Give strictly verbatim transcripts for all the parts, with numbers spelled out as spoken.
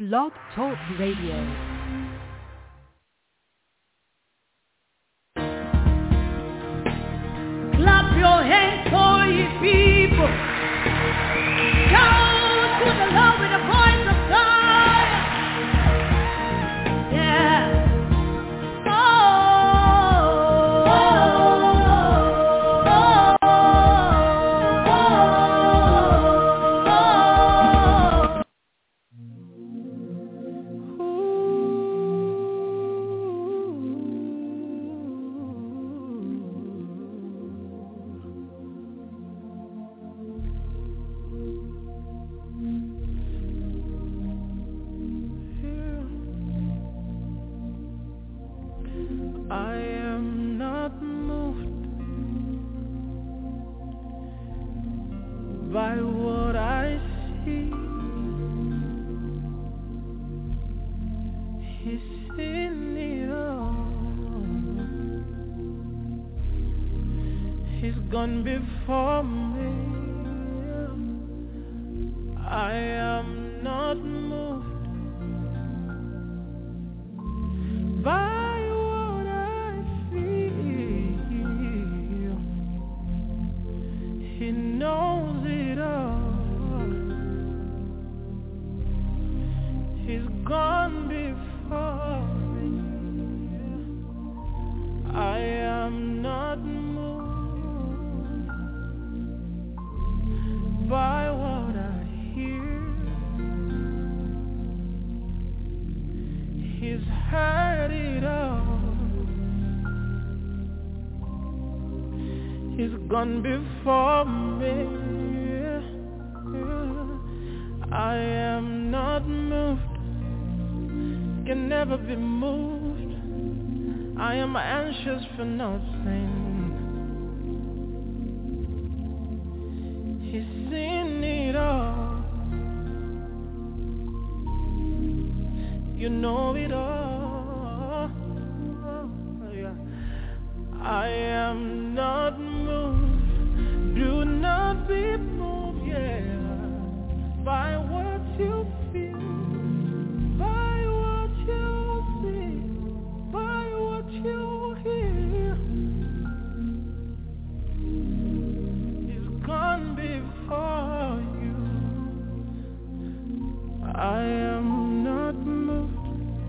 Blog Talk Radio. Clap your hands for ye people. Shout to the Lord with the voice of God. Yeah. Oh, oh, oh, oh, I am not moved by what I see. He's seen it all. He's gone before me. I am not moved by He knows it all. He's gone before me. I am not moved by what I hear. He's heard it all. He's gone before me. I am not moved, can never be moved. I am anxious for nothing. He's seen it all. You know it all. Yeah. I am not moved. Do not be moved, yeah, by what you feel, by what you see, by what you hear. He's gone before you. I am not moved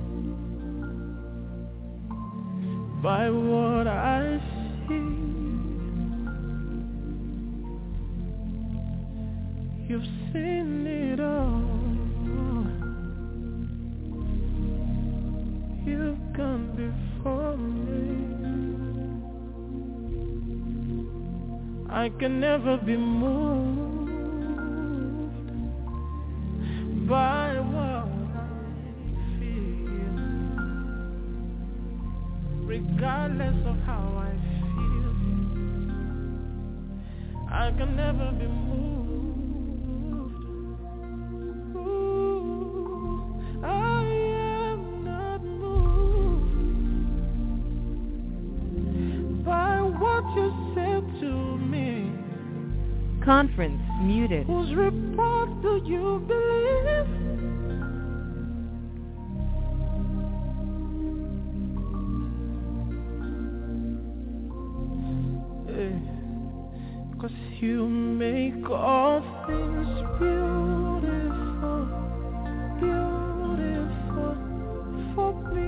by what I see. You've seen it all. You've gone before me. I can never be moved by what I feel, regardless of how I feel. I can never be moved. Conference muted. Whose report do you believe? Hey, 'cause you make all things beautiful, beautiful for me.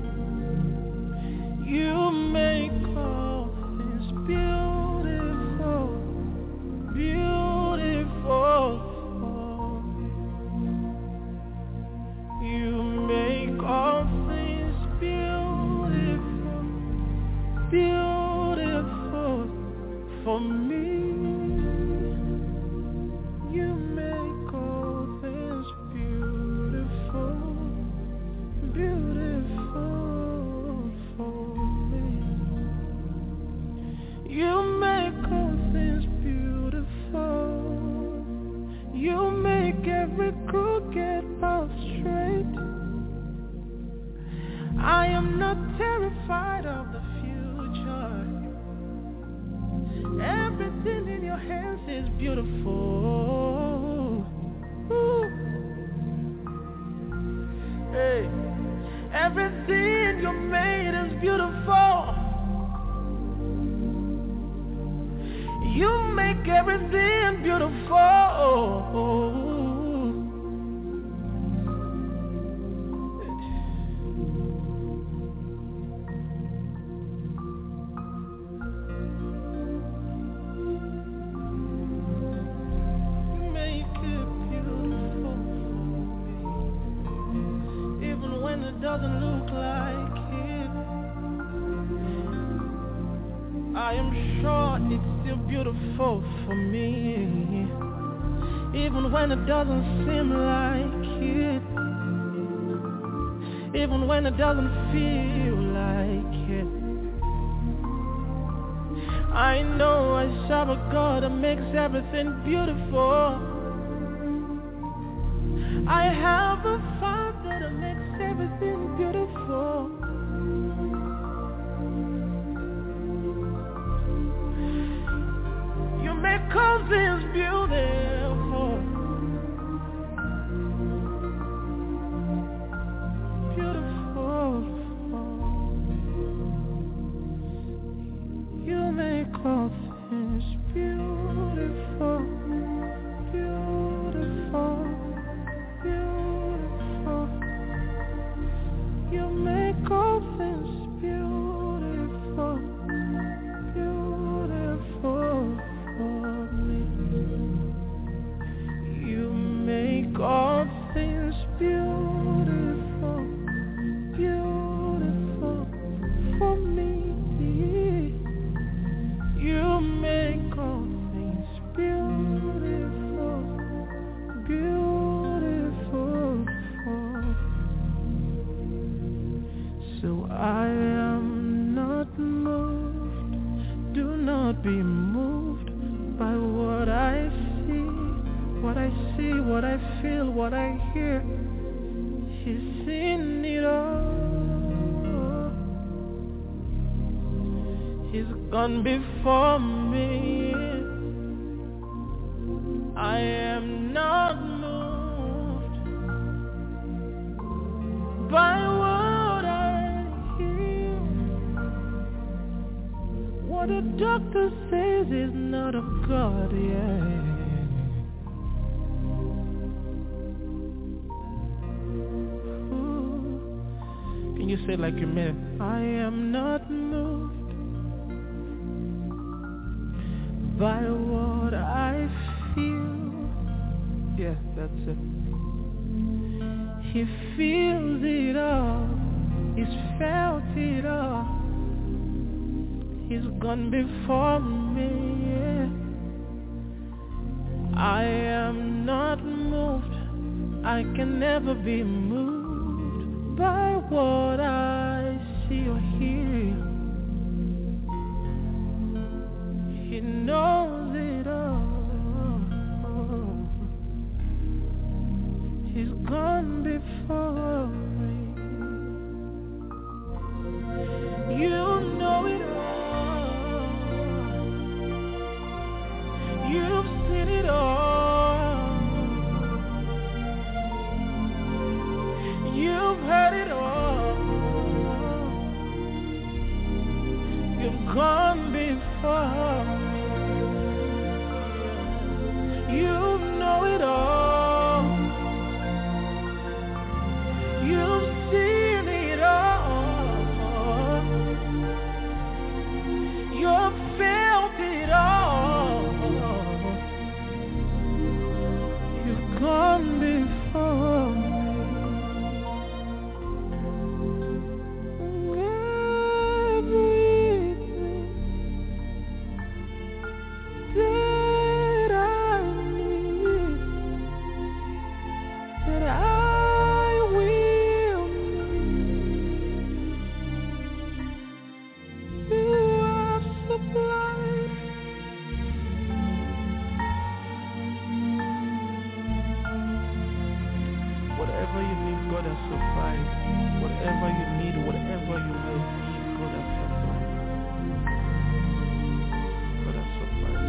You make all things beautiful. Beautiful for me. You make all things beautiful, beautiful for me. You make all things beautiful, beautiful for me. You make all things beautiful. You make every crooked path straight. I am not terrified of the future. Everything in your hands is beautiful. Ooh. Hey, everything you made is beautiful. You make everything beautiful. Doesn't look like it. I am sure it's still beautiful for me, even when it doesn't seem like it, even when it doesn't feel like it. I know I serve a God that makes everything beautiful. I have a Father that makes everything beautiful. You make all things beautiful. Beautiful. You make all things beautiful. Beautiful. Beautiful. You make all things beautiful, beautiful for me. You make all things beautiful, beautiful for me. You make all things beautiful, beautiful for me. So I am not moved, do not be moved by what I see, what I see, what I feel, what I hear. He's seen it all. He's gone before me. I am not moved by what What the doctor says is not of God, yeah. Ooh. Can you say it like you mean? I am not moved by what I feel. Yeah, that's it. He feels it all. He's felt it all. He's gone before me, yeah. I am not moved. I can never be moved by what I see or hear. He knows it all. He's gone before me. You know it all. You've seen it all. You've heard it all. You've gone before me. You know it all. You've seen it all. You've felt it all. Gone before me. Everything that I need, that I will need, you have supplied. Whatever you need, God has supplied. Whatever you need, whatever you will need, God has supplied. God has supplied.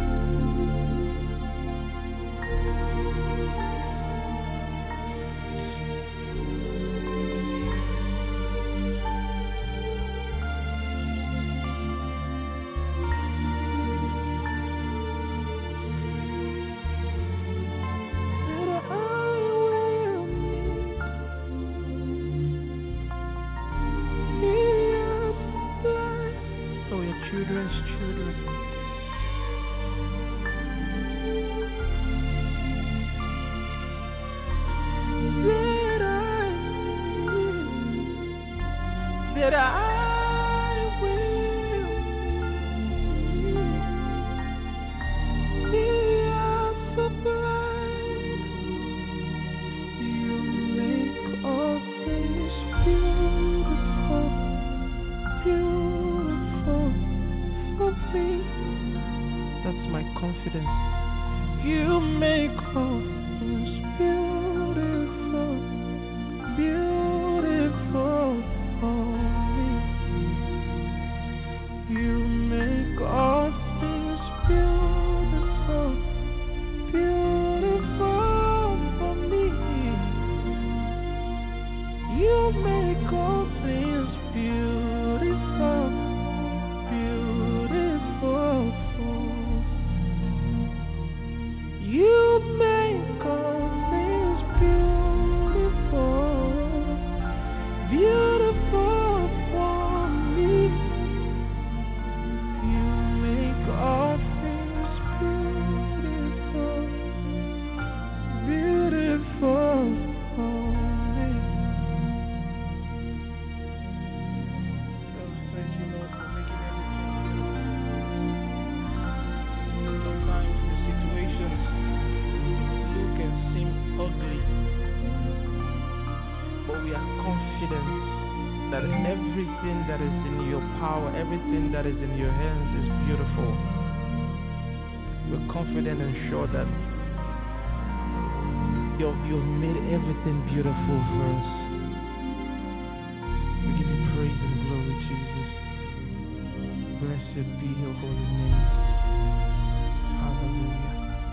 that I confidence. You make all things beautiful, beautiful for me. You make all things beautiful, beautiful for me. You make all things beautiful, beautiful for me. You make all things beautiful, beautiful for me. You make all things beautiful, beautiful for me. Oh, thank you, Lord, for making everything beautiful. Sometimes the situations can seem ugly, but we are confident that everything that is in your power, everything that is in your hands is beautiful. We're confident and sure that you've, you've made everything beautiful for us. We give you praise and glory, Jesus. Blessed be your holy name. Hallelujah.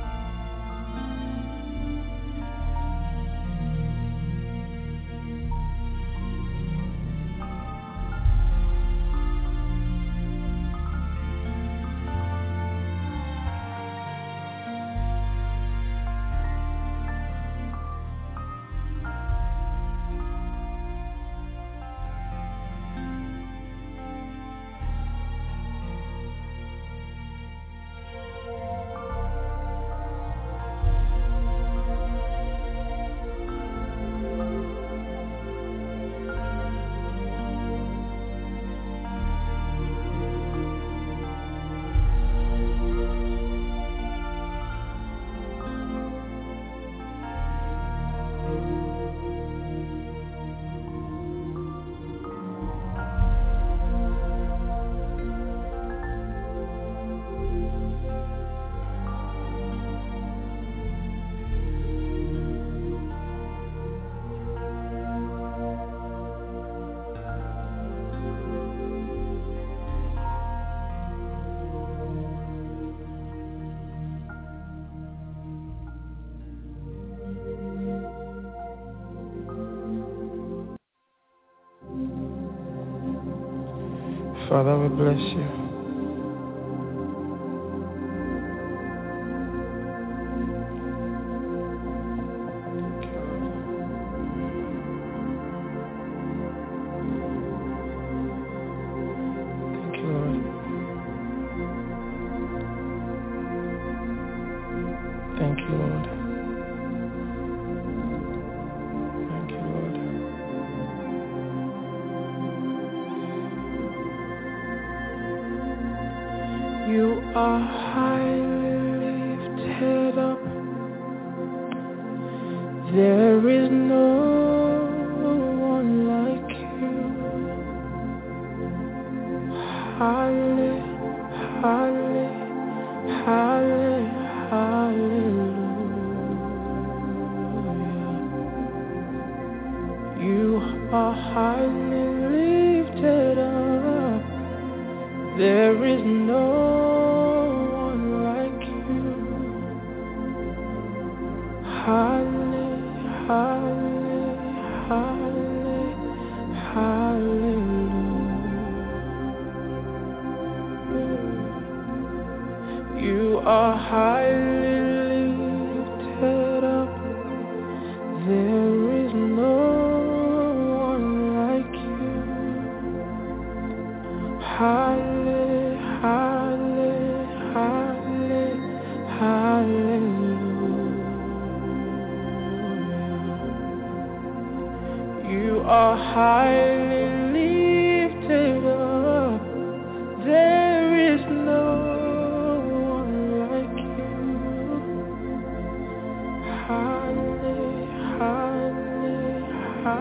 Father, we bless you. Thank you, Lord. Thank you, Lord. Thank you, Lord. You are highly lifted up. There is no one like you. Halle, halle, halle, hallelujah. You are highly lifted up. There is no one like you. Halle, halle, halle, hallelujah. You are highly lifted up. There is no one like you. Halle, halle, halle, hallelujah. You are highly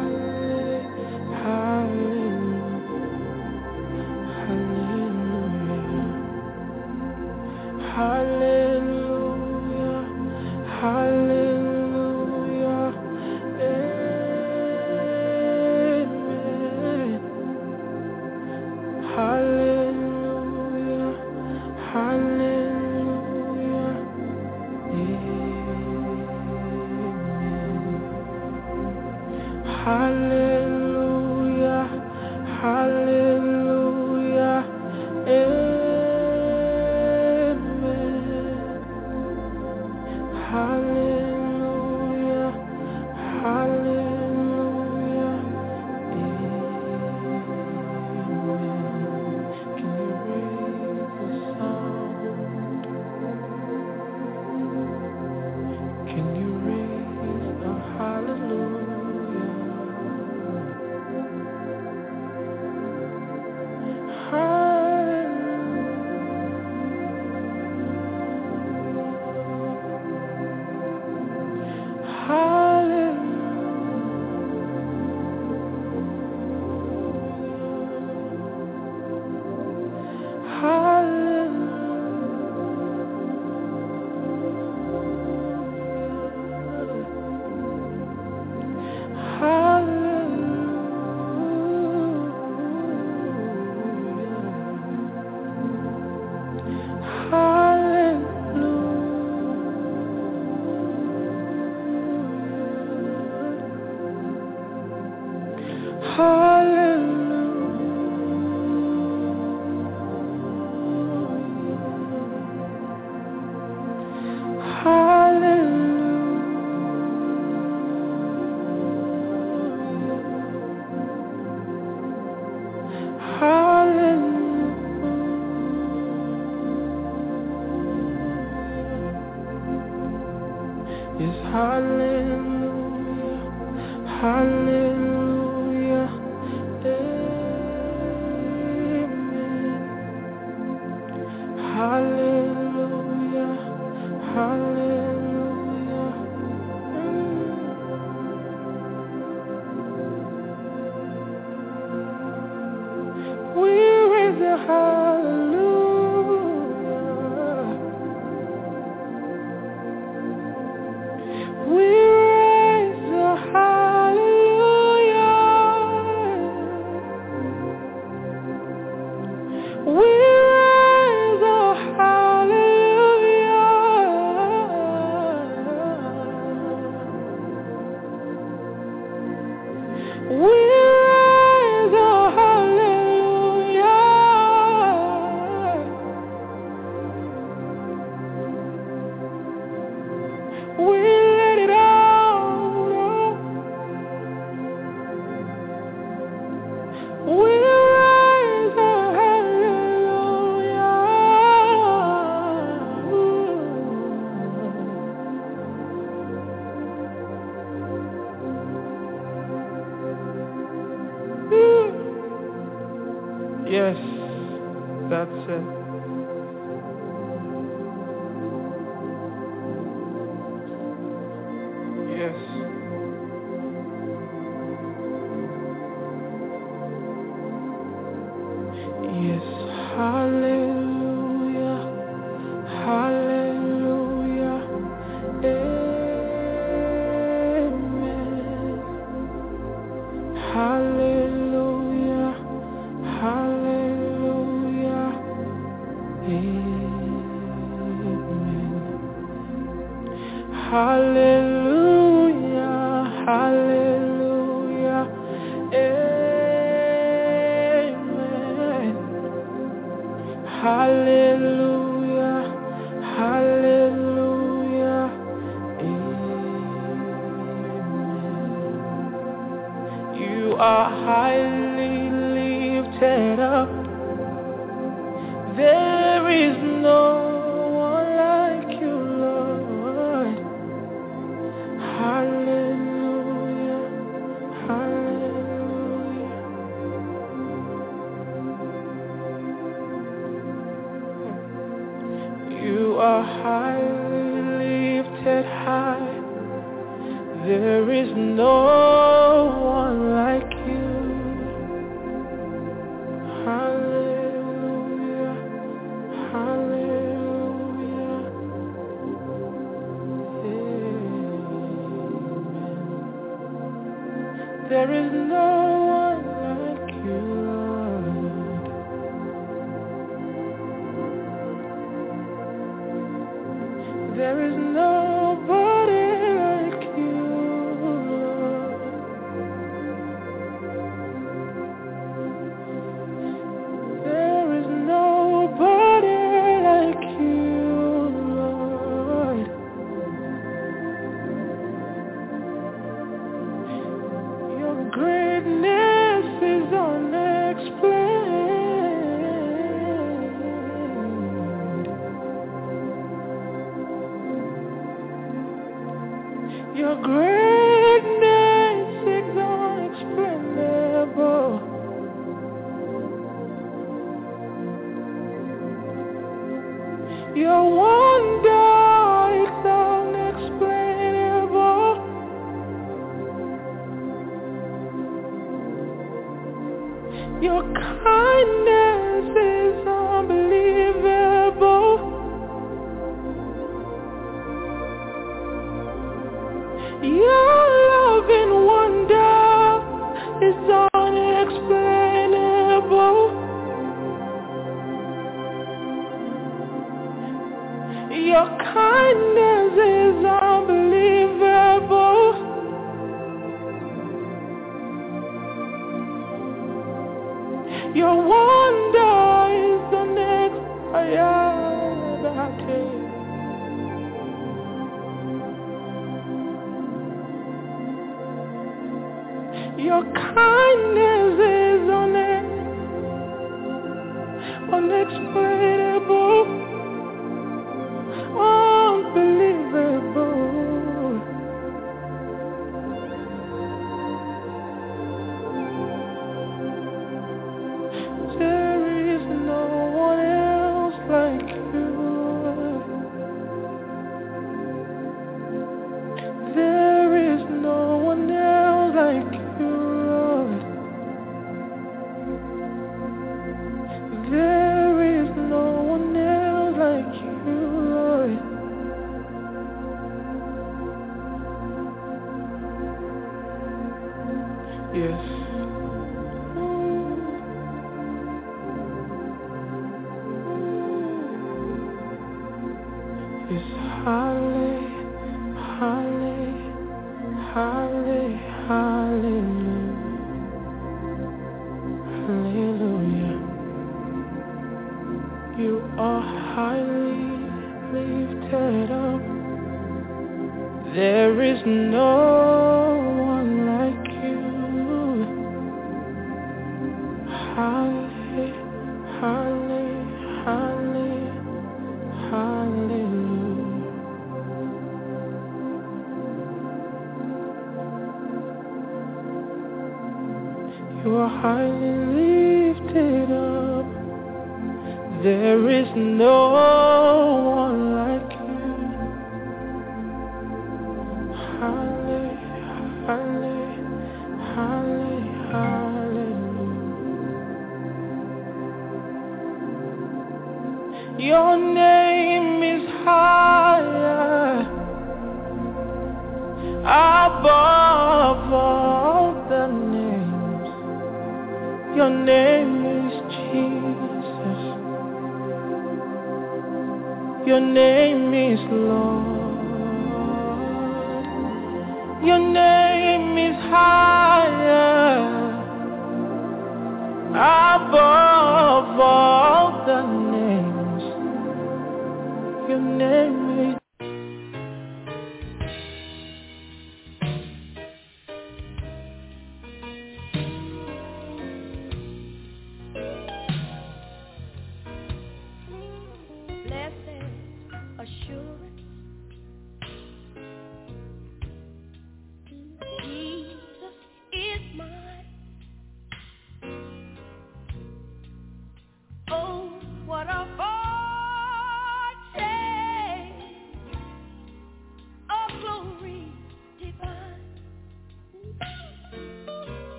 There is no one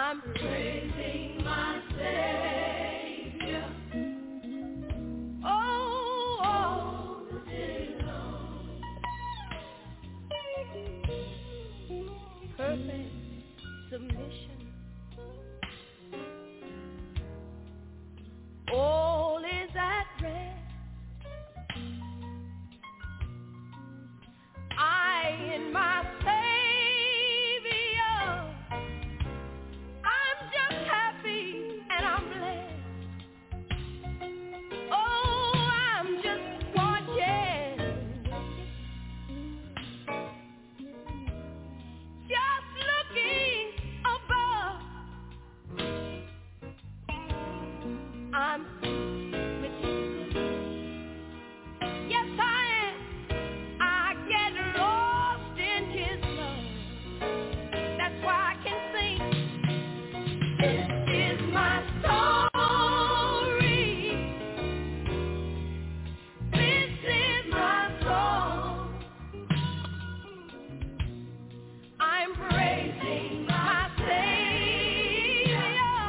I'm praising my Savior. Oh, all the day long. Perfect submission. All is at rest. I in my Savior, I'm just happy and I'm blessed. Oh, I'm just watching, just looking above. I'm with you. Yes, I am. I get lost in his love. That's why I can sing. This is my story. This is my song. I'm praising my Savior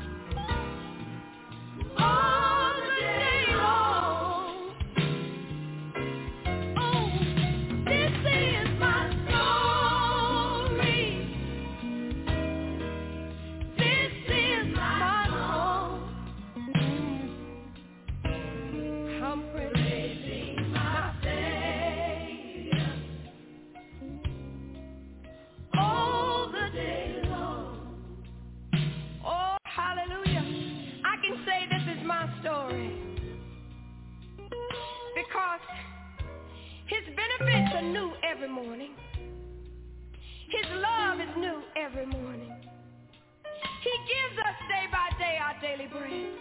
all the day long. Oh, this is my story. This is my song. I'm praising my Savior all the day long. Oh, hallelujah. I can say this is my story because his benefits are new every morning. His love is new every morning. He gives us day by day our daily bread.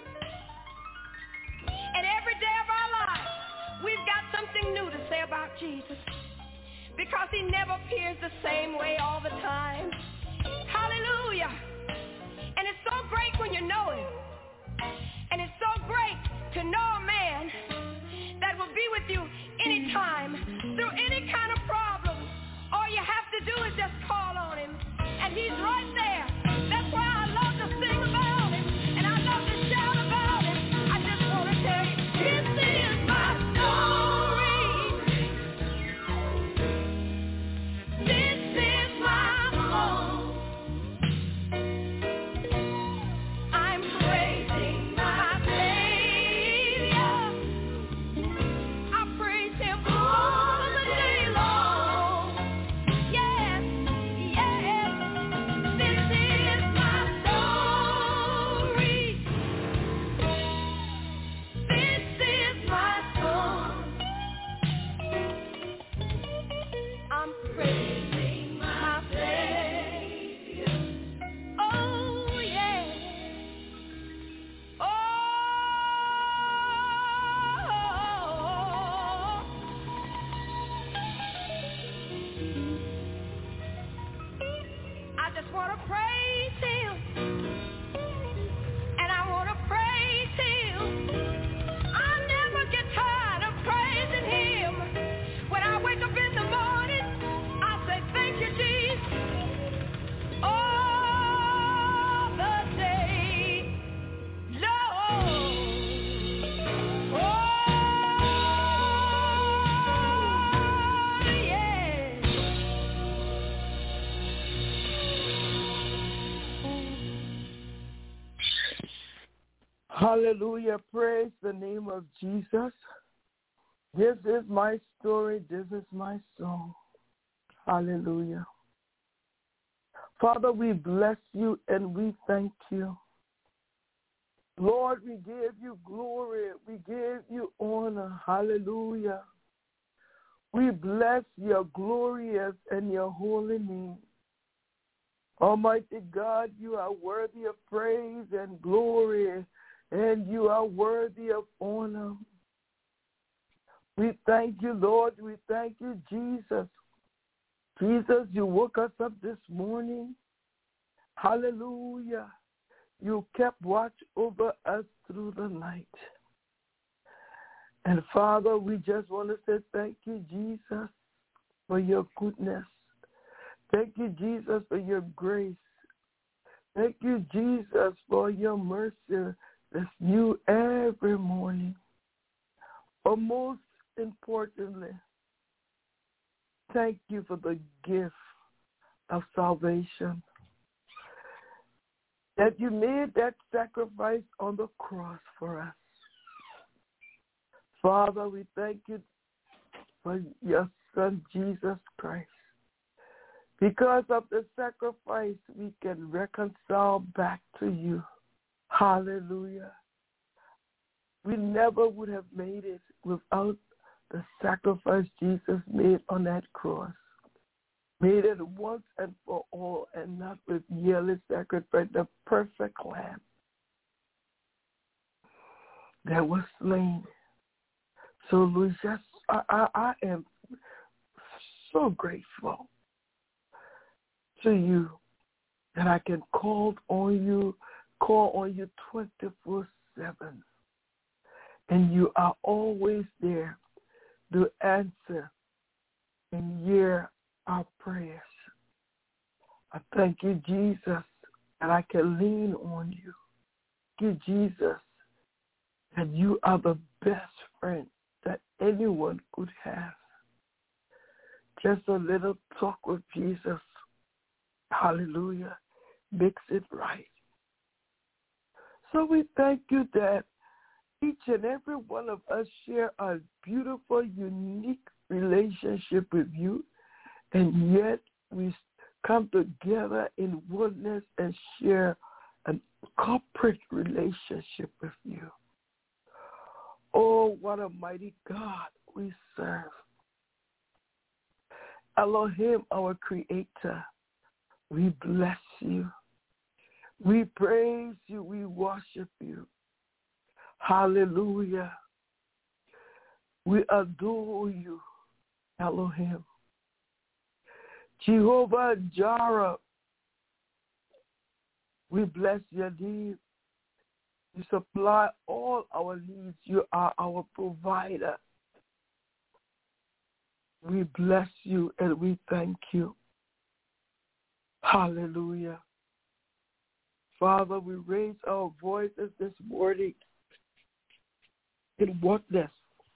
And every day of our lives, we've got something new to say about Jesus because he never appears the same way all the time. Hallelujah. And it's so great when you know him. And it's so great to know a man that will be with you anytime, through any kind of problem. All you have to do is just call on him, and he's right there. That's why I love to sing about him, and I love to shout about him. I just want to tell you, this is my story. This is my song. I'm praising my Savior. I praise him all the day long. Yes, yes, this is my story. This is my song. I'm praising my Savior. Oh, yeah. Oh, I just want to praise him, and I want to praise him. I never get tired of praising him. When I wake up in the morning, I say, thank you, Jesus, all the day long. Oh, yeah. Hallelujah. Praise the name of Jesus. This is my story. This is my song. Hallelujah. Father, we bless you and we thank you. Lord, we give you glory. We give you honor. Hallelujah. We bless your glorious and your holy name. Almighty God, you are worthy of praise and glory, and you are worthy of honor. We thank you, Lord. We thank you, Jesus. Jesus, you woke us up this morning. Hallelujah. You kept watch over us through the night. And Father, we just want to say thank you, Jesus, for your goodness. Thank you, Jesus, for your grace. Thank you, Jesus, for your mercy that's new every morning. But most importantly, thank you for the gift of salvation. That you made that sacrifice on the cross for us. Father, we thank you for your Son, Jesus Christ. Because of the sacrifice, we can reconcile back to you. Hallelujah. We never would have made it without the sacrifice Jesus made on that cross. Made it once and for all, and not with yearly sacrifice, the perfect lamb that was slain. So, we just, I, I, I am so grateful to you that I can call on you, call on you twenty-four seven. And you are always there to answer and hear our prayers. I thank you, Jesus, that I can lean on you. Thank you, Jesus, that you are the best friend that anyone could have. Just a little talk with Jesus, hallelujah, makes it right. So we thank you that each and every one of us share a beautiful, unique relationship with you, and yet we come together in oneness and share a corporate relationship with you. Oh, what a mighty God we serve. Elohim, our Creator, we bless you. We praise you. We worship you. Hallelujah. We adore you, Elohim. Jehovah Jireh, we bless your name. You supply all our needs. You are our provider. We bless you and we thank you. Hallelujah. Father, we raise our voices this morning in oneness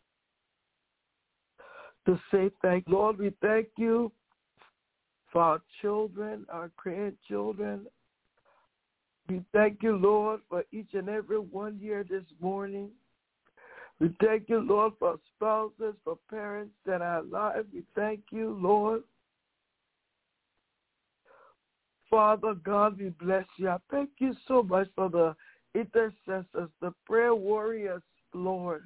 to say thank you. Lord, we thank you for our children, our grandchildren. We thank you, Lord, for each and every one here this morning. We thank you, Lord, for spouses, for parents that are alive. We thank you, Lord. Father God, we bless you. I thank you so much for the intercessors, the prayer warriors, Lord.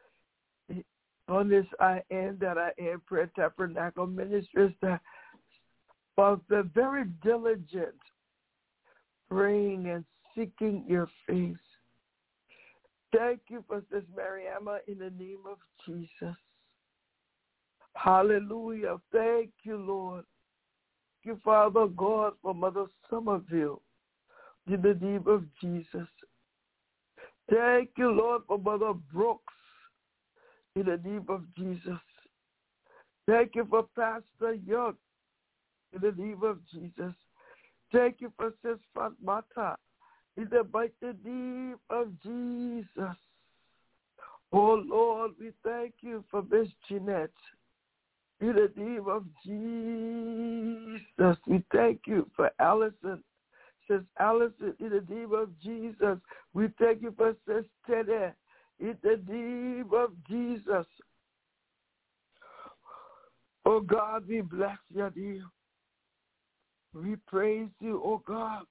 On this I am that I am, Prayer Tabernacle Ministries, that for the very diligent praying and seeking your face. Thank you for Sister Mariama in the name of Jesus. Hallelujah. Thank you, Lord. Thank you, Father God, for Mother Somerville in the name of Jesus. Thank you, Lord, for Mother Brooks in the name of Jesus. Thank you for Pastor Young in the name of Jesus. Thank you for Sister Fatmata in the mighty name of Jesus. Oh, Lord, we thank you for Miss Jeanette. In the name of Jesus, we thank you for Allison. Says Allison, in the name of Jesus. We thank you for Sister Teddy. In the name of Jesus. Oh, God, we bless your name. We praise you, oh God.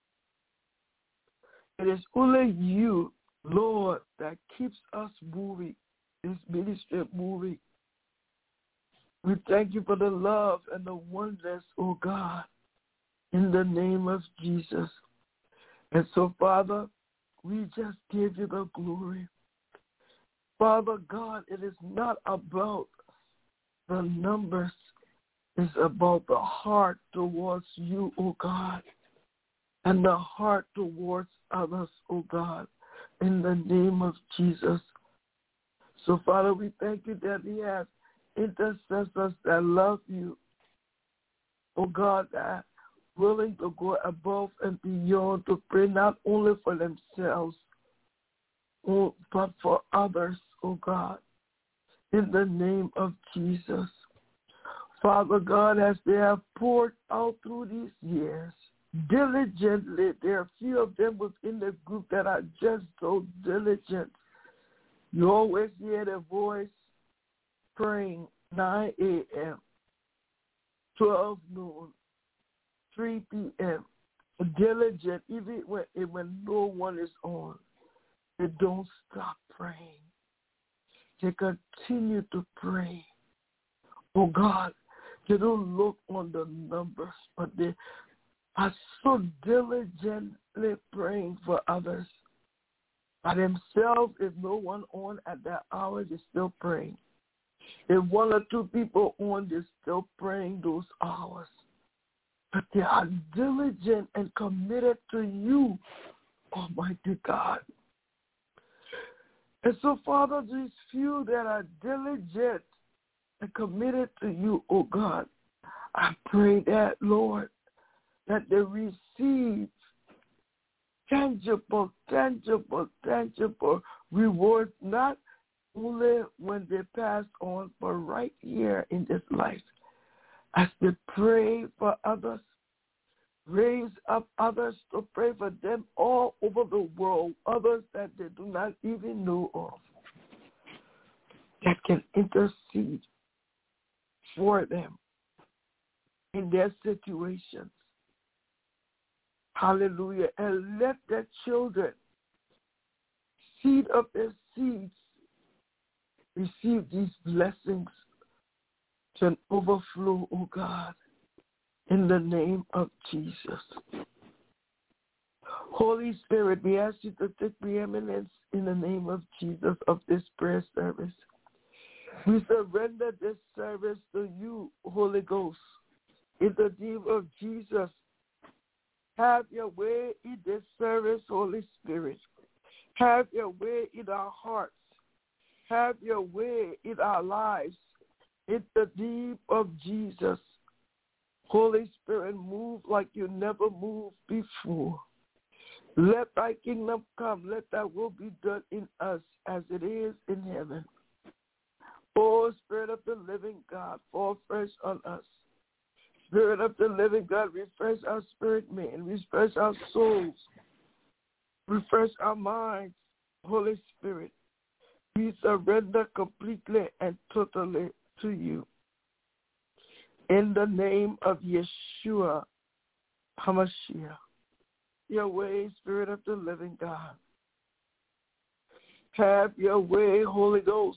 It is only you, Lord, that keeps us moving, this ministry moving. We thank you for the love and the wonders, oh God, in the name of Jesus. And so, Father, we just give you the glory. Father God, it is not about the numbers. It's about the heart towards you, oh God, and the heart towards others, oh God, in the name of Jesus. So, Father, we thank you that we have intercessors that love you, oh God, that willing to go above and beyond to pray not only for themselves, but for others, oh God, in the name of Jesus. Father God, as they have poured out through these years, diligently, there are a few of them within the group that are just so diligent. You always hear their voice praying nine a.m., twelve noon, three p.m., diligent, even when, when no one is on. They don't stop praying. They continue to pray. Oh God, they don't look on the numbers, but they are so diligently praying for others. By themselves, if no one on at that hour, they're still praying. If one or two people on, they're still praying those hours. But they are diligent and committed to you, Almighty God. And so, Father, these few that are diligent and committed to you, oh God, I pray that, Lord, that they receive tangible, tangible, tangible rewards, not only when they pass on, but right here in this life. As they pray for others, raise up others to pray for them all over the world, others that they do not even know of, that can intercede for them in their situations. Hallelujah. And let their children, seed of their seeds, receive these blessings to an overflow, oh God, in the name of Jesus. Holy Spirit, we ask you to take preeminence in the name of Jesus of this prayer service. We surrender this service to you, Holy Ghost, in the name of Jesus. Have your way in this service, Holy Spirit. Have your way in our hearts. Have your way in our lives. In the name of Jesus. Holy Spirit, move like you never moved before. Let thy kingdom come. Let thy will be done in us as it is in heaven. Oh, Spirit of the living God, fall fresh on us. Spirit of the living God, refresh our spirit, man. Refresh our souls. Refresh our minds. Holy Spirit, we surrender completely and totally to you. In the name of Yeshua HaMashiach, your way, Spirit of the living God. Have your way, Holy Ghost.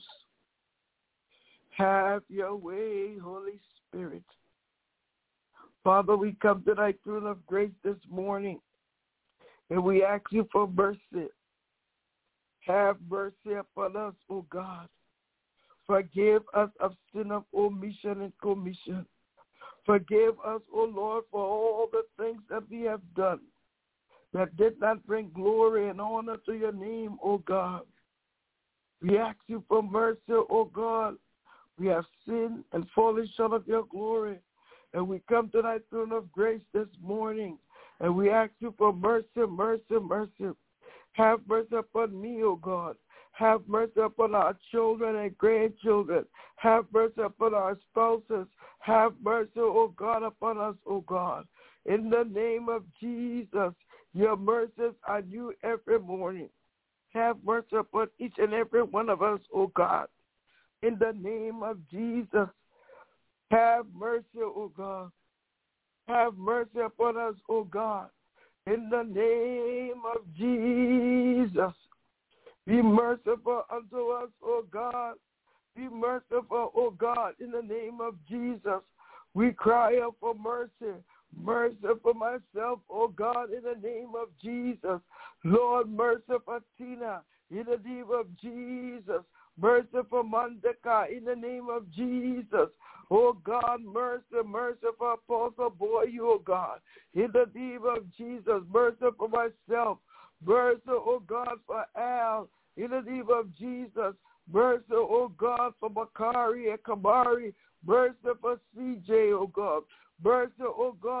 Have your way, Holy Spirit. Father, we come to thy throne of grace this morning, and we ask you for mercy. Have mercy upon us, O God. Forgive us of sin of omission and commission. Forgive us, O Lord, for all the things that we have done that did not bring glory and honor to your name, O God. We ask you for mercy, O God. We have sinned and fallen short of your glory. And we come to thy throne of grace this morning, and we ask you for mercy, mercy, mercy. Have mercy upon me, O God. Have mercy upon our children and grandchildren. Have mercy upon our spouses. Have mercy, O God, upon us, O God. In the name of Jesus, your mercies are new every morning. Have mercy upon each and every one of us, O God. In the name of Jesus, have mercy, O God. Have mercy upon us, O God. In the name of Jesus, be merciful unto us, O God. Be merciful, O God, in the name of Jesus. We cry out for mercy. Mercy for myself, O God, in the name of Jesus. Lord, mercy for Tina, in the name of Jesus. Mercy for Mandeka, in the name of Jesus. Oh God, mercy, mercy for Apostle Boy, oh God. In the name of Jesus, mercy for myself. Mercy, oh God, for Al. In the name of Jesus, mercy, oh God, for Makari and Kamari. Mercy for C J, oh God. Mercy, oh God,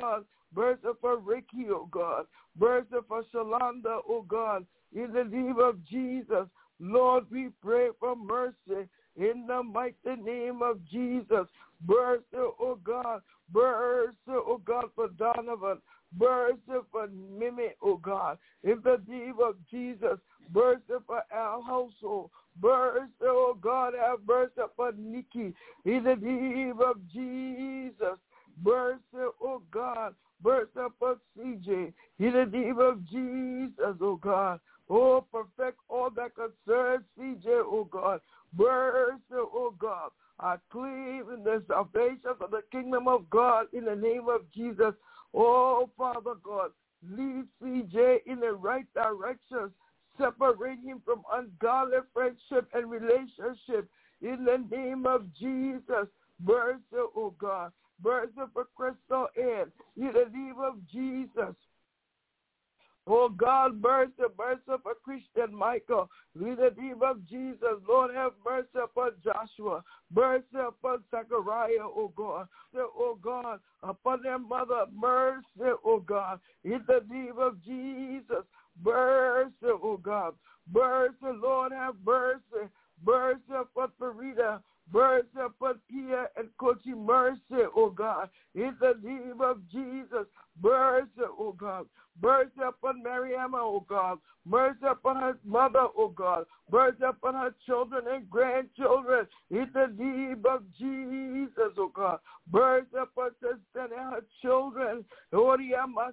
Mercy for Ricky, oh God. Mercy for Shalanda, oh God. In the name of Jesus, Lord, we pray for mercy. In the mighty name of Jesus, mercy, oh God. Mercy, oh God, for Donovan. Mercy for Mimi, oh God. In the name of Jesus, mercy for our household. Mercy, oh God, have mercy for Nikki. In the name of Jesus, mercy, oh God. Mercy for C J. In the name of Jesus, oh God. Oh, perfect all that concerns C J, oh God. Mercy, oh God. I claim in the salvation of the kingdom of God in the name of Jesus. Oh, Father God, lead C J in the right direction. Separate him from ungodly friendship and relationship in the name of Jesus. Mercy, oh God. Mercy for Crystal Ann in the name of Jesus. Oh God, mercy, mercy for Christian Michael. In the name of Jesus, Lord, have mercy upon Joshua. Mercy upon Zechariah, oh God. Oh God, upon their mother, mercy, oh God. In the name of Jesus, mercy, oh God. Mercy, Lord, have mercy. Mercy upon Farida. Mercy upon Pia and Kochi, mercy, oh God. In the name of Jesus, mercy, oh God. Mercy upon Mariama, oh God. Mercy upon her mother, oh God. Mercy upon her children and grandchildren. In the name of Jesus, oh God. Mercy upon sister and her children. Mercy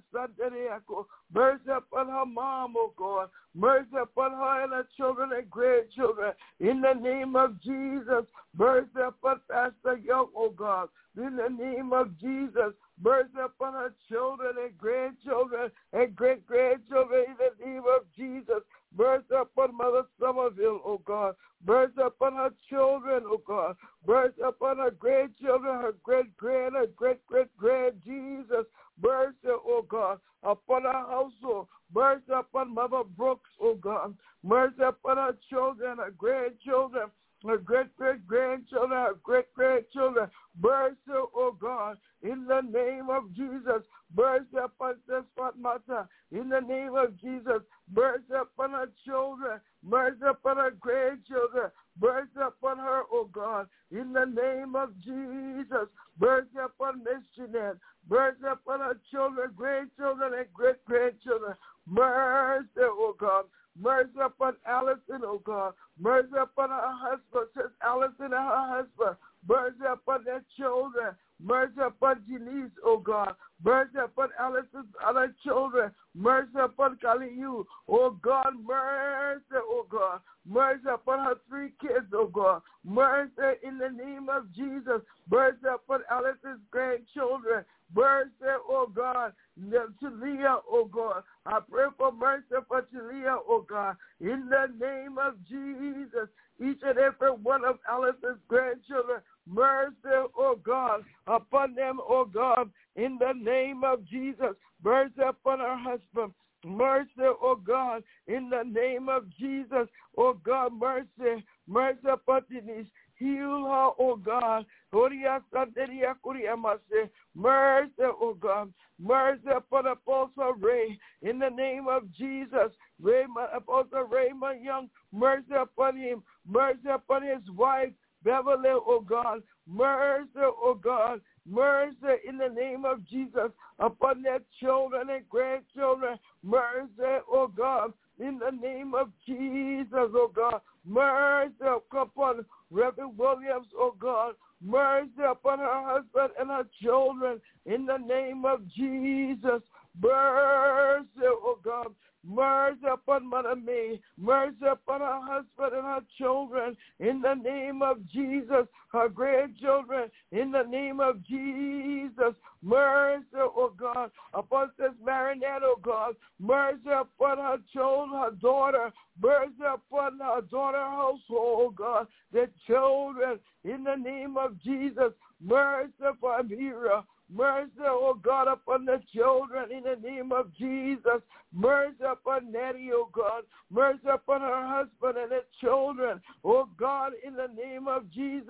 upon her mom, oh God. Mercy upon her and her children and grandchildren. In the name of Jesus. Mercy upon Pastor Young, oh God. In the name of Jesus. Mercy upon her children and grandchildren and great-grandchildren in the name of Jesus. Mercy upon Mother Somerville, oh God. Mercy upon her children, oh God. Mercy upon her grandchildren, her great-grand, her great-great-grand, Jesus. Mercy, oh God, upon her household. Mercy upon Mother Brooks, oh God. Mercy upon her children, her grandchildren. Her great-great-grandchildren, her great-grandchildren, mercy, oh God, in the name of Jesus, mercy upon this matter, in the name of Jesus, mercy upon her children, mercy upon her grandchildren, mercy upon her, oh God, in the name of Jesus, mercy upon Miss Jeanette, mercy upon her children, grandchildren, and great-grandchildren, mercy, oh God. Mercy upon Allison, oh God. Mercy upon her husband, says Allison and her husband. Mercy upon their children. Mercy upon Denise, oh God. Mercy upon Allison's other children. Mercy upon Kaliyu, oh God. Mercy, oh God. Mercy upon her three kids, oh God. Mercy in the name of Jesus. Mercy upon Allison's grandchildren. Mercy, oh God, to Leah, oh God. I pray for mercy for Leah, oh God. In the name of Jesus, each and every one of Allison's grandchildren, mercy, oh God, upon them, oh God. In the name of Jesus, mercy upon her husband. Mercy, oh God, in the name of Jesus, oh God, mercy, mercy upon Denise. Heal her, oh God. Mercy, oh God. Mercy upon Apostle Ray. In the name of Jesus. Raymond, Apostle Raymond Young. Mercy upon him. Mercy upon his wife, Beverly, oh God. Mercy, oh God. Mercy in the name of Jesus upon their children and grandchildren. Mercy, oh God. In the name of Jesus, oh God. Mercy upon Reverend Williams, oh God. Mercy upon her husband and her children. In the name of Jesus. Mercy, oh God. Mercy upon Mother May. Mercy upon her husband and her children. In the name of Jesus. Her grandchildren. In the name of Jesus. Mercy, oh God, upon Sis Marinette, oh God. Mercy upon her children, her daughter. Mercy upon her daughter household, oh God. The children. In the name of Jesus. Mercy for Amira. Mercy, oh God, upon the children in the name of Jesus. Mercy upon Nettie, oh God. Mercy upon her husband and the children. Oh God, in the name of Jesus.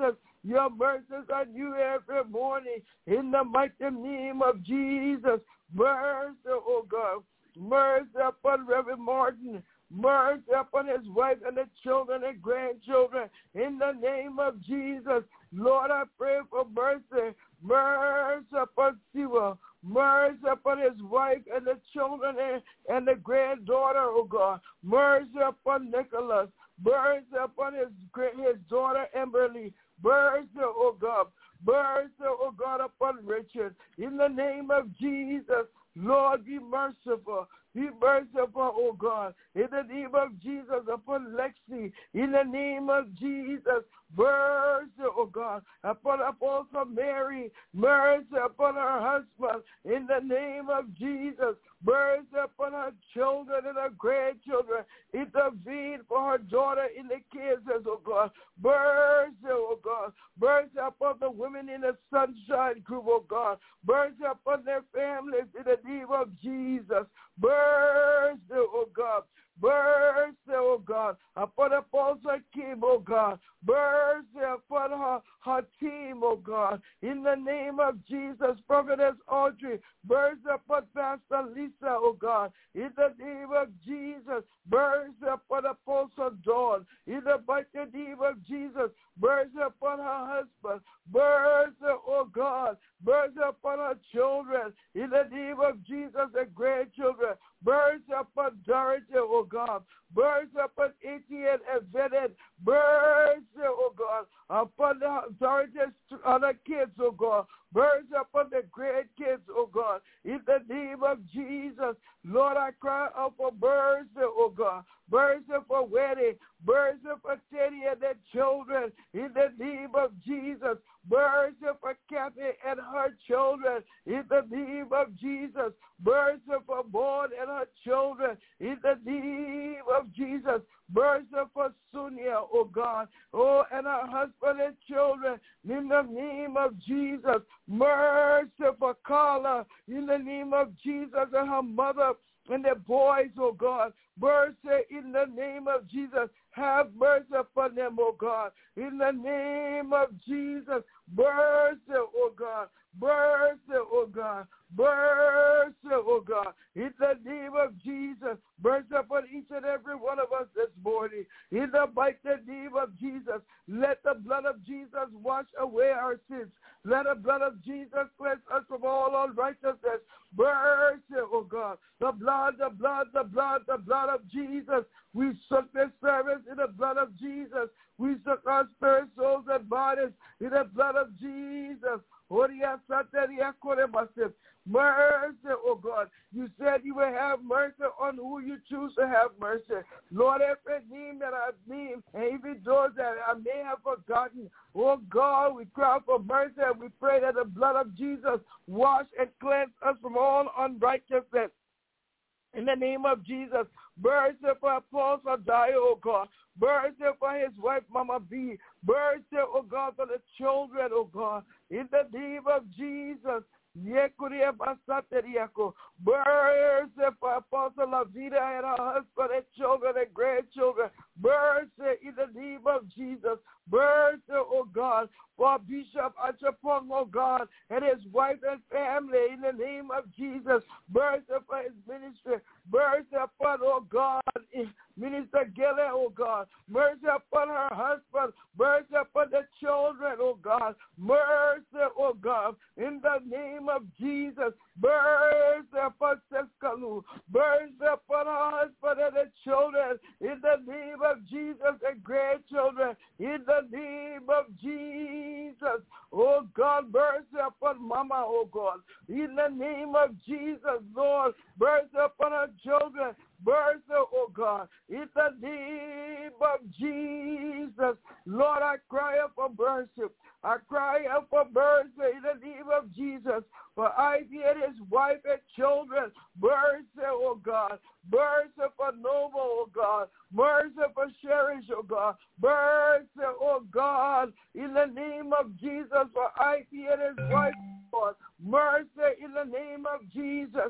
Your mercies are new every morning. In the mighty name of Jesus, mercy, oh God. Mercy upon Reverend Martin. Mercy upon his wife and the children and grandchildren. In the name of Jesus, Lord, I pray for mercy. Mercy upon Siwa. Mercy upon his wife and the children and, and the granddaughter, oh God. Mercy upon Nicholas. Mercy upon his, his daughter, Emberly. Mercy, oh God. Mercy, oh God, upon Richard. In the name of Jesus, Lord, be merciful. Be merciful, oh God. In the name of Jesus, upon Lexi. In the name of Jesus, mercy, oh God. Upon Apostle Mary. Mercy upon her husband. In the name of Jesus, mercy upon her children and her grandchildren. Intervene for her daughter in the cases, oh God. Mercy, oh God. Mercy upon the women in the Sunshine Group, oh God. Mercy upon their families in the name of Jesus. Mercy, oh God. Mercy, oh God, upon Apostle Kim, oh God. Mercy upon her, her team, oh God. In the name of Jesus, Prophetess Audrey. Mercy upon Pastor Lisa, oh God. In the name of Jesus, mercy upon Apostle Dawn. In the mighty name of Jesus, mercy upon her husband. Mercy, oh God. Mercy upon her children. In the name of Jesus and grandchildren. Mercy upon Dorothy, oh God. Mercy upon Etienne and Bennett. Mercy, oh God, upon the Dorothy's other kids, oh God. Mercy upon the grandkids, oh God. In the name of Jesus, Lord, I cry out for mercy, oh God. Mercy for wedding. Mercy for Teddy and their children. In the name of Jesus. Mercy for Kathy and her children. In the name of Jesus. Mercy for Maud and her children. In the name of Jesus. Mercy for Sonia, oh God. Oh, and her husband and children. In the name of Jesus. Mercy for Carla. In the name of Jesus and her mother and their boys, oh God. Mercy in the name of Jesus. Have mercy upon them, oh God. In the name of Jesus. Mercy, oh God. Mercy, oh God. Mercy, oh God. In the name of Jesus. Mercy upon each and every one of us this morning. In the mighty name of Jesus. Let the blood of Jesus wash away our sins. Let the blood of Jesus cleanse us from all unrighteousness. Mercy, oh God. The blood, the blood, the blood, the blood of Jesus. We soak this service in the blood of Jesus. We soak our spirit, souls, and bodies in the blood of Jesus. Mercy, oh God. You said you will have mercy on who you choose to have mercy. Lord, every name that I've named, and even those that I may have forgotten, oh God, we cry for mercy and we pray that the blood of Jesus wash and cleanse us from all unrighteousness. In the name of Jesus, mercy for Apostle Dio, oh God. Mercy for his wife, Mama B. Mercy, oh God, for the children, oh God. In the name of Jesus. Mercy for Apostle Lavita and her husband and children and grandchildren. Mercy in the name of Jesus. Mercy, oh God, for Bishop Achapong, oh God, and his wife and family in the name of Jesus. Mercy for his ministry. Mercy upon, oh God, Minister Gillen, oh God. Mercy upon her husband. Mercy upon the children, oh God. Mercy, oh God, in the name of Jesus. Mercy upon Seskalu. Mercy upon her husband and the children in the name of Jesus and grandchildren in the name of Jesus. Oh God, mercy upon Mama, oh God. In the name of Jesus, Lord, mercy upon her children. Mercy, oh God, in the name of Jesus. Lord, I cry out for mercy. I cry out for mercy in the name of Jesus. For Ivy and his wife and children. Mercy, oh God. Mercy for for Nova, oh God. Mercy for Cherish, oh God. Mercy, oh God, in the name of Jesus for I P and his wife, Lord. Mercy in the name of Jesus.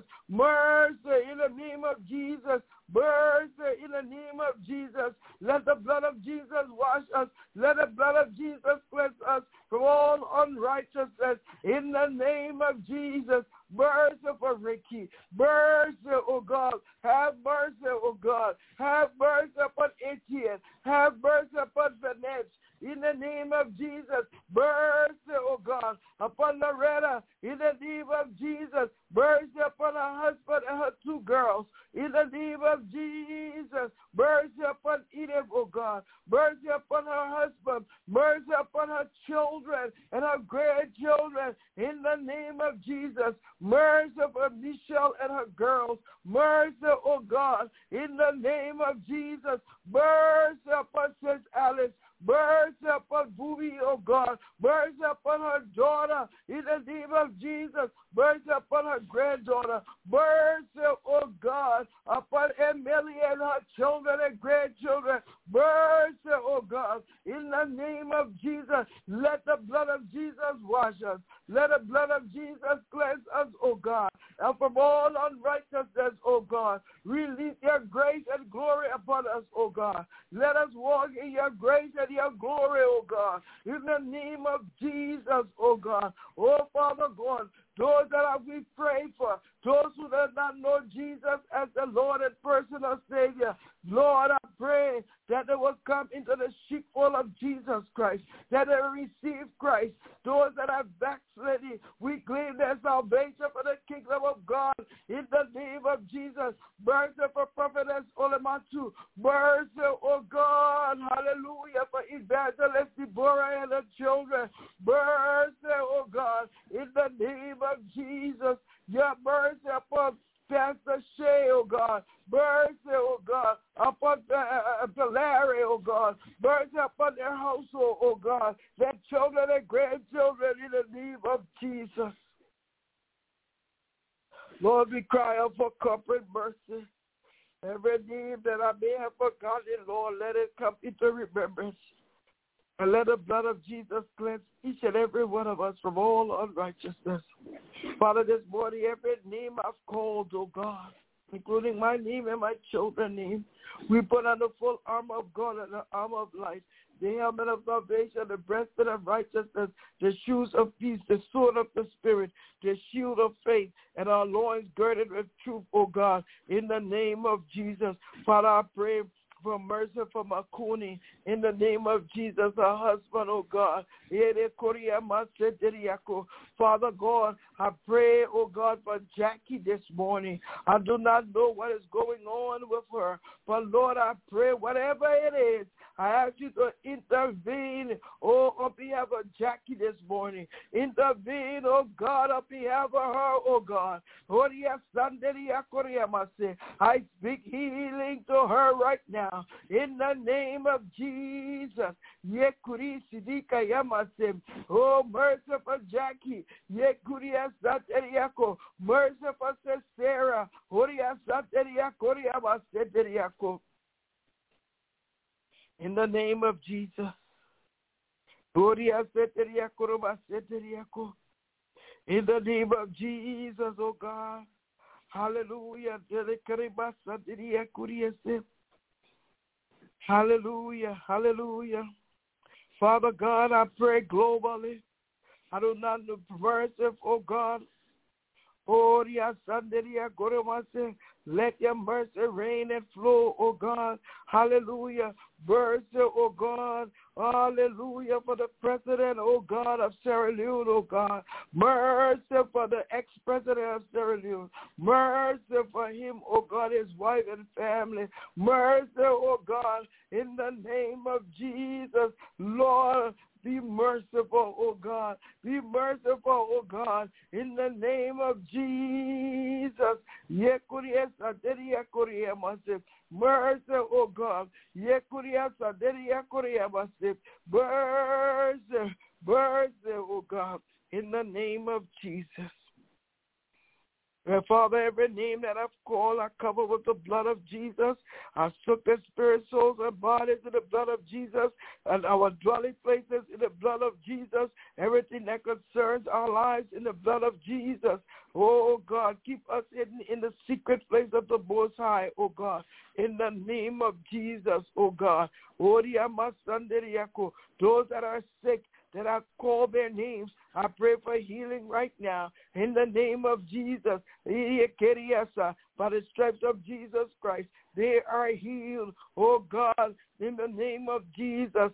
Mercy in the name of Jesus. Mercy in the name of Jesus. Let the blood of Jesus wash us. Let the blood of Jesus cleanse us from all unrighteousness. In the name of Jesus. Mercy for Ricky. Mercy, oh God. Have mercy, oh God. Have mercy upon Etienne. Have mercy upon Vanette. In the name of Jesus, mercy, oh God, upon Loretta. In the name of Jesus, mercy upon her husband and her two girls. In the name of Jesus, mercy upon Edith, oh God. Mercy upon her husband. Mercy upon her children and her grandchildren. In the name of Jesus, mercy for Michelle and her girls. Mercy, oh God, in the name of Jesus. Mercy upon Sis Alice. Mercy upon Booby, oh God. Mercy upon her daughter in the name of Jesus. Mercy upon her granddaughter. Mercy, oh God, upon Emily and her children and grandchildren. Mercy, oh God, in the name of Jesus. Let the blood of Jesus wash us. Let the blood of Jesus cleanse us, oh God. And from all unrighteousness, oh God, release your grace and glory upon us, oh God. Let us walk in your grace and your glory, oh God. In the name of Jesus, oh God. Oh Father God, those that we pray for, those who do not know Jesus as the Lord and personal Savior, Lord, I pray that they will come into the sheepfold of Jesus Christ, that they will receive Christ. Those that are backsliding, we claim their salvation for the kingdom of God in the name of Jesus. Mercy for Prophetess Olematu. Mercy, oh God, hallelujah, for Evangelist Deborah and her children. Mercy, oh God, in the name of Jesus. Your mercy upon Pastor Shay, oh God. Mercy, oh God, upon the, uh, the Larry, oh God. Mercy upon their household, oh God. Their children and grandchildren in the name of Jesus. Lord, we cry out for corporate mercy. Every name that I may have forgotten, Lord, let it come into remembrance. And let the blood of Jesus cleanse each and every one of us from all unrighteousness. Father, this morning, every name I've called, oh God, including my name and my children's name, we put on the full armor of God and the armor of light, the helmet of salvation, the breastplate of righteousness, the shoes of peace, the sword of the Spirit, the shield of faith, and our loins girded with truth, oh God, in the name of Jesus. Father, I pray for mercy for Makuni in the name of Jesus, her husband, oh God. Father God, I pray, oh God, for Jackie this morning. I do not know what is going on with her, but Lord, I pray whatever it is, I ask you to intervene, oh, on behalf of Jackie this morning. Intervene, oh God, on behalf of her, oh God. I speak healing to her right now in the name of Jesus. Oh, mercy for Jackie. Mercy for Sarah. In the name of Jesus. In the name of Jesus, oh God. Hallelujah. Hallelujah. Hallelujah. Father God, I pray globally. I do not know mercy, oh God. Oh, let your mercy reign and flow, oh God. Hallelujah. Mercy, oh God. Hallelujah for the president, oh God, of Sierra Leone, oh God. Mercy for the ex-president of Sierra Leone. Mercy for him, oh God, his wife and family. Mercy, oh God, in the name of Jesus. Lord, be merciful, oh God. Be merciful, oh God, in the name of Jesus. Mercy, oh God. Mercy, mercy, oh God, in the name of Jesus. And Father, every name that I've called, I cover with the blood of Jesus. I soak their spirit, souls, and bodies in the blood of Jesus, and our dwelling places in the blood of Jesus. Everything that concerns our lives in the blood of Jesus. Oh, God, keep us hidden in the secret place of the Most High, oh, God, in the name of Jesus, oh, God. Those that are sick, that I call their names, I pray for healing right now in the name of Jesus. By the stripes of Jesus Christ, they are healed, oh God, in the name of Jesus.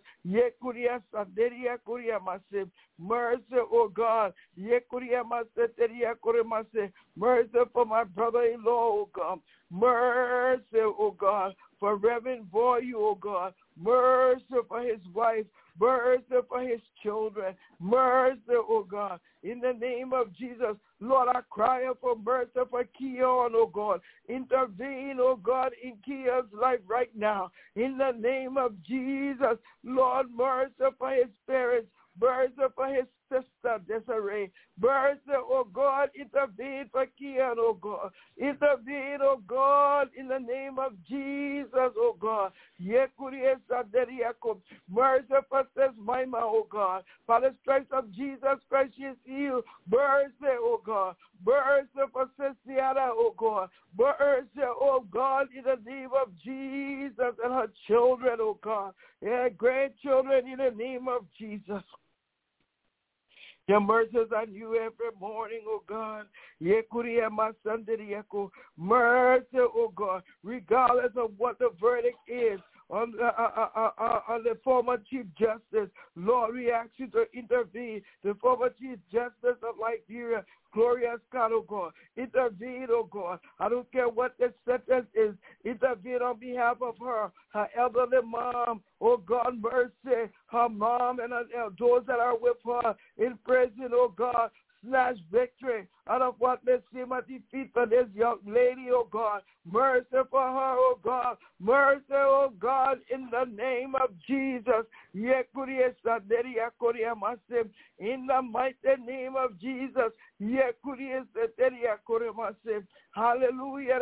Mercy, oh God. Mercy for my brother-in-law, oh God. Mercy, oh God, for Reverend Boyu, oh God. Mercy for his wife. Mercy for his children. Mercy, oh God. In the name of Jesus, Lord, I cry out for mercy for Keon, oh God. Intervene, oh God, in Keon's life right now. In the name of Jesus, Lord, mercy for his parents. Mercy for his sister, Desiree. Mercy, oh God, intervene for Keon, oh God. Intervene, oh God, in the name of Jesus, oh God. Mercy for Sis Mima, oh God. For the stripes of Jesus Christ, she is healed. Mercy, oh God. Mercy for Sis Sienna, oh God. Mercy, oh God, in the name of Jesus and her children, oh God. And grandchildren, in the name of Jesus. Your mercies are new every morning, oh God. Mercy, oh God, regardless of what the verdict is on the, uh, uh, uh, on the former Chief Justice. Lord, we ask you to intervene. The former Chief Justice of Liberia, Gloria Scott, oh God. Intervene, oh God. I don't care what the sentence is. Intervene on behalf of her, her elderly mom, oh God, mercy, her mom and uh, those that are with her in prison, oh God. Snatch victory out of what may seem a defeat for this young lady, oh God. Mercy for her, oh God. Mercy, oh God, in the name of Jesus. In the mighty name of Jesus. Hallelujah.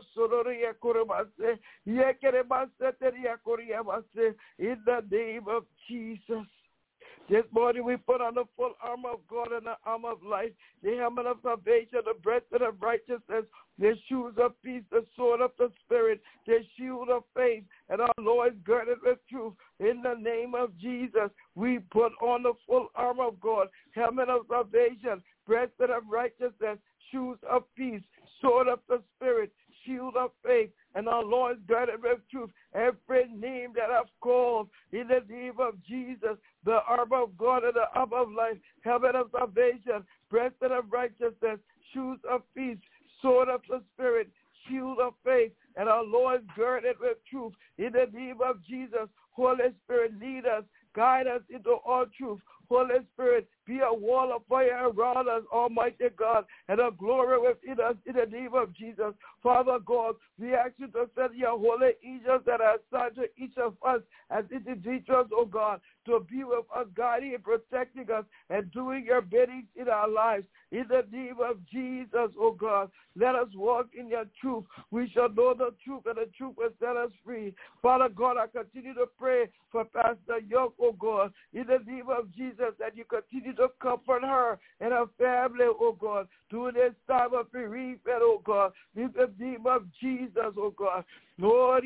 In the name of Jesus. This morning we put on the full armor of God and the armor of life, the helmet of salvation, the breastplate of righteousness, the shoes of peace, the sword of the Spirit, the shield of faith, and our Lord is girded with truth. In the name of Jesus, we put on the full armor of God, helmet of salvation, breastplate of righteousness, shoes of peace, sword of the Spirit, shield of faith, and our Lord is girded with truth. Every name that I've called in the name of Jesus, the armor of God and the armor of life, helmet of salvation, breastplate of righteousness, shoes of peace, sword of the Spirit, shield of faith, and our Lord is girded with truth. In the name of Jesus, Holy Spirit, lead us, guide us into all truth. Holy Spirit, be a wall of fire around us, Almighty God, and a glory within us in the name of Jesus. Father God, we ask you to send your holy angels that are assigned to each of us as individuals, oh God, to be with us, guiding and protecting us and doing your bidding in our lives. In the name of Jesus, oh God, let us walk in your truth. We shall know the truth, and the truth will set us free. Father God, I continue to pray for Pastor Young, oh God, in the name of Jesus, that you continue to comfort her and her family, oh God, during this time of bereavement, oh God, in the name of Jesus, oh God. Lord,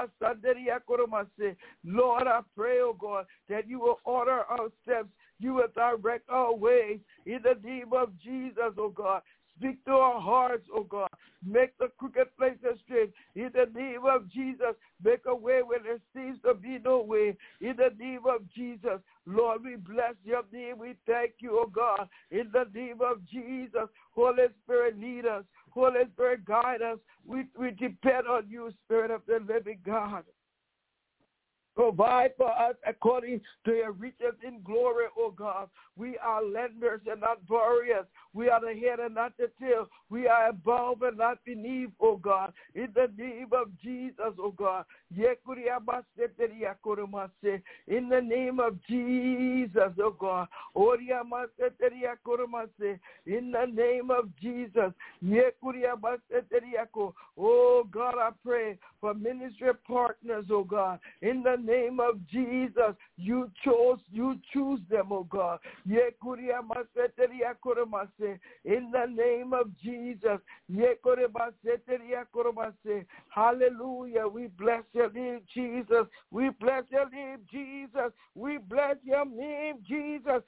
I pray, oh God, that you will order our steps, you will direct our ways, in the name of Jesus, oh God. Speak to our hearts, oh God. Make the crooked places straight. In the name of Jesus, make a way where there seems to be no way. In the name of Jesus, Lord, we bless your name. We thank you, oh God. In the name of Jesus, Holy Spirit, lead us. Holy Spirit, guide us. We, we depend on you, Spirit of the living God. Provide for us according to your riches in glory, O God. We are lenders and not borrowers. We are the head and not the tail. We are above and not beneath, O God. In the name of Jesus, O God. In the name of Jesus, O God. In the name of Jesus. Oh God, I pray for ministry partners, oh God. In the name of Jesus, you chose, you choose them, oh God. In the name of Jesus. Hallelujah. We bless your name, Jesus. We bless your name, Jesus. We bless your name, Jesus.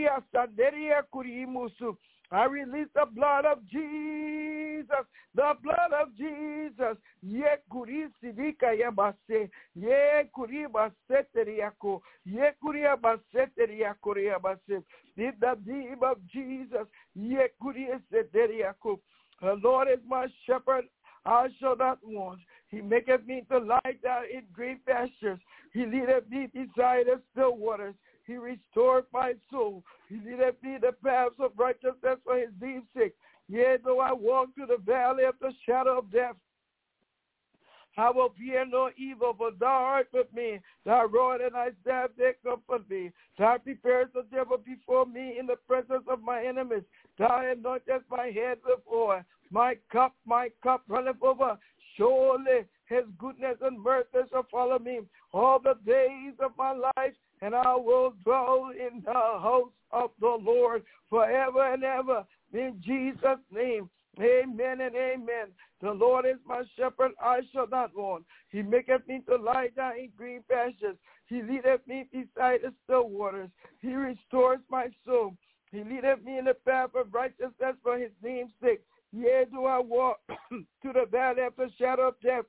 I release the blood of Jesus, the blood of Jesus. Ye kurisidika yabase, ye kuribaseteriako, ye kuriabaseteriako yabase. In the name of Jesus, ye kuriseteriako. The Lord is my shepherd, I shall not want. He maketh me to lie down in green pastures. He leadeth me beside the still waters. He restored my soul. He leadeth me the paths of righteousness for his name's sake. Yea, though I walk through the valley of the shadow of death, I will fear no evil, for thou art with me. Thy rod and thy staff, they comfort me. Thou preparest the table before me in the presence of my enemies. Thou anointest my head with oil. My cup, my cup runneth over. Surely his goodness and mercy shall follow me all the days of my life, and I will dwell in the house of the Lord forever and ever. In Jesus' name, amen and amen. The Lord is my shepherd, I shall not want. He maketh me to lie down in green pastures. He leadeth me beside the still waters. He restores my soul. He leadeth me in the path of righteousness for his name's sake. Yea, do I walk to the valley of the shadow of death,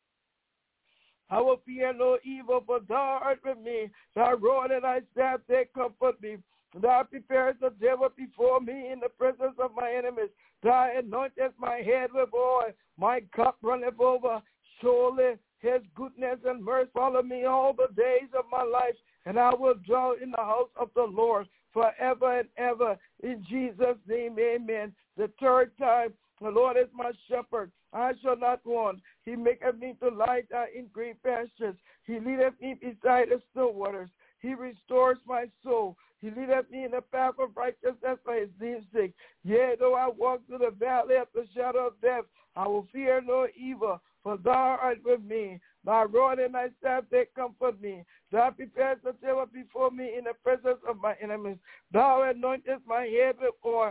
I will fear no evil, for thou art with me. Thy rod and thy staff, they comfort me. Thou preparest the table before me in the presence of my enemies. Thou anointest my head with oil. My cup runneth over. Surely his goodness and mercy follow me all the days of my life, and I will dwell in the house of the Lord forever and ever. In Jesus' name, amen. The third time, the Lord is my shepherd, I shall not want. He maketh me to lie down in green pastures. He leadeth me beside the still waters. He restores my soul. He leadeth me in the path of righteousness for his name's sake. Yea, though I walk through the valley of the shadow of death, I will fear no evil, for thou art with me. Thy rod and thy staff, they comfort me. Thou preparest the table before me in the presence of my enemies. Thou anointest my head with oil.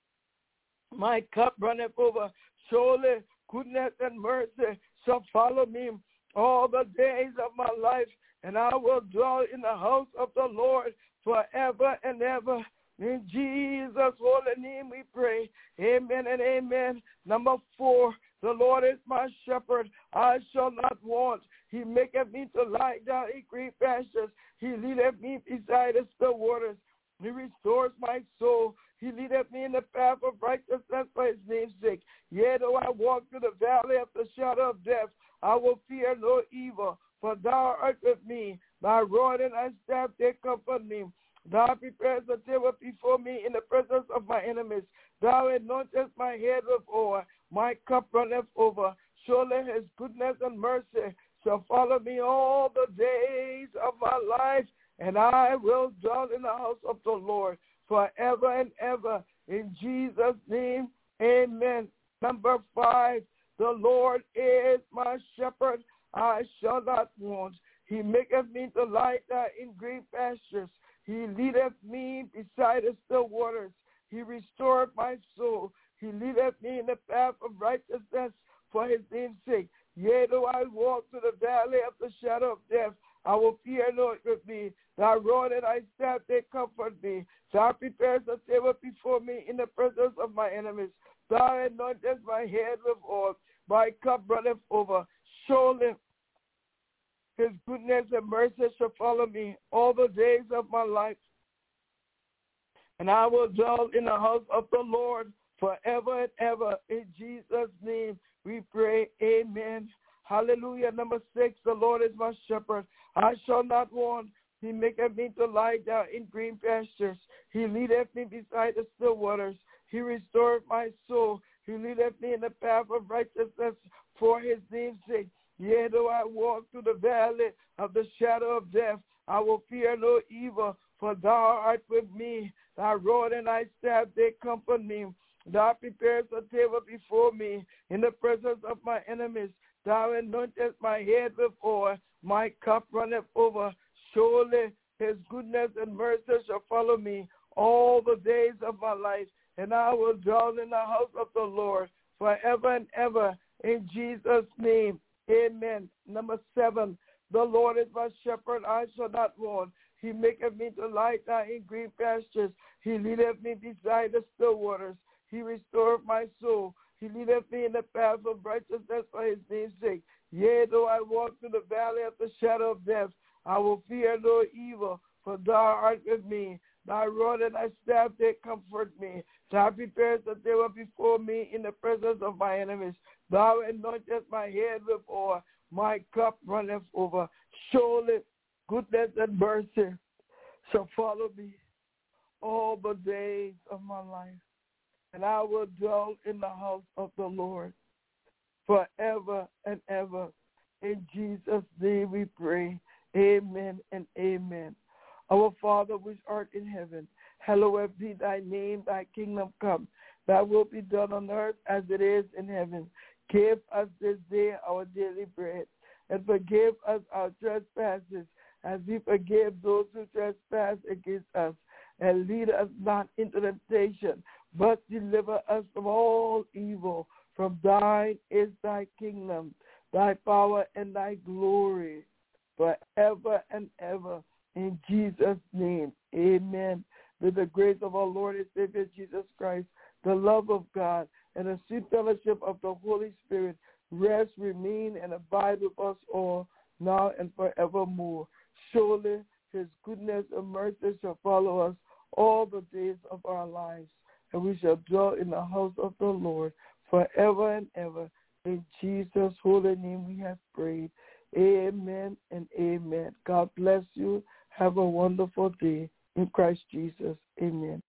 My cup runneth over. Surely goodness and mercy shall follow me all the days of my life, and I will dwell in the house of the Lord forever and ever. In Jesus' holy name we pray. Amen and amen. Number four, the Lord is my shepherd, I shall not want. He maketh me to lie down in green pastures. He leadeth me beside the still waters. He restores my soul. He leadeth me in the path of righteousness for his name's sake. Yea, though I walk through the valley of the shadow of death, I will fear no evil, for thou art with me. Thy rod and thy staff, they comfort me. Thou preparest the table before me in the presence of my enemies. Thou anointest my head with oil. My cup runneth over. Surely his goodness and mercy shall follow me all the days of my life, and I will dwell in the house of the Lord forever and ever. In Jesus' name, amen. Number five, the Lord is my shepherd, I shall not want. He maketh me to lie down in green pastures. He leadeth me beside the still waters. He restored my soul. He leadeth me in the path of righteousness for his name's sake. Yea, though I walk through the valley of the shadow of death, I will fear no evil with me. Thy rod and thy staff, they comfort me. Thou preparest a table before me in the presence of my enemies. Thou anointest my head with oil. My cup runneth over. Surely his goodness and mercy shall follow me all the days of my life, and I will dwell in the house of the Lord forever and ever. In Jesus' name we pray, amen. Hallelujah. Number six, the Lord is my shepherd. I shall not want. He maketh me to lie down in green pastures. He leadeth me beside the still waters. He restored my soul. He leadeth me in the path of righteousness for his name's sake. Yea, though I walk through the valley of the shadow of death, I will fear no evil, for thou art with me. Thy rod and thy staff, they comfort me. Thou preparest a table before me in the presence of my enemies. Thou anointest my head with oil. My cup runneth over. Surely his goodness and mercy shall follow me all the days of my life, and I will dwell in the house of the Lord forever and ever. In Jesus' name, amen. Number seven, the Lord is my shepherd, I shall not want. He maketh me to lie down in green pastures. He leadeth me beside the still waters. He restored my soul. He leadeth me in the path of righteousness for his name's sake. Yea, though I walk through the valley of the shadow of death, I will fear no evil, for thou art with me. Thy rod and thy staff, they comfort me. Thou preparest the table before me in the presence of my enemies. Thou anointest my head with oil. My cup runneth over. Surely goodness and mercy shall follow me all the days of my life, and I will dwell in the house of the Lord forever and ever. In Jesus' name we pray. Amen and amen. Our Father which art in heaven, hallowed be thy name, thy kingdom come. Thy will be done on earth as it is in heaven. Give us this day our daily bread, and forgive us our trespasses, as we forgive those who trespass against us. And lead us not into temptation, but deliver us from all evil. From thine is thy kingdom, thy power, and thy glory, forever and ever. In Jesus' name, amen. With the grace of our Lord and Savior Jesus Christ, the love of God, and the sweet fellowship of the Holy Spirit rest, remain, and abide with us all, now and forevermore. Surely his goodness and mercy shall follow us all the days of our lives, and we shall dwell in the house of the Lord forever and ever. In Jesus' holy name we have prayed. Amen and amen. God bless you. Have a wonderful day in Christ Jesus. Amen.